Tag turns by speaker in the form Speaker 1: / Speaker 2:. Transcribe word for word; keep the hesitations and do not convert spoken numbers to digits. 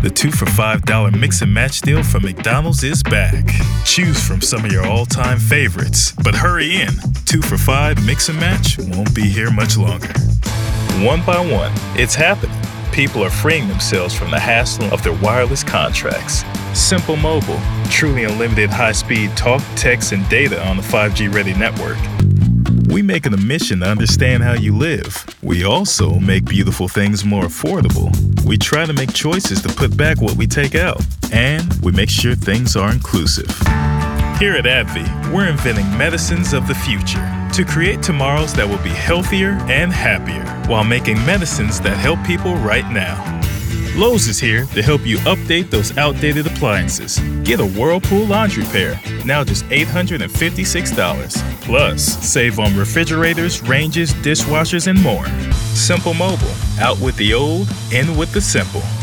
Speaker 1: The two for five dollar mix and match deal from McDonald's is back. Choose from some of your all-time favorites. But hurry in. Two for five mix and match won't be here much longer. One by one, it's happening. People are freeing themselves from the hassle of their wireless contracts. Simple Mobile, truly unlimited high-speed talk, text, and data on the five G ready network. We make it a mission to understand how you live. We also make beautiful things more affordable. We try to make choices to put back what we take out. And we make sure things are inclusive. Here at AbbVie, we're inventing medicines of the future to create tomorrows that will be healthier and happier while making medicines that help people right now. Lowe's is here to help you update those outdated appliances. Get a Whirlpool laundry pair, now just eight hundred fifty-six dollars. Plus, save on refrigerators, ranges, dishwashers, and more. Simple Mobile, out with the old, in with the simple.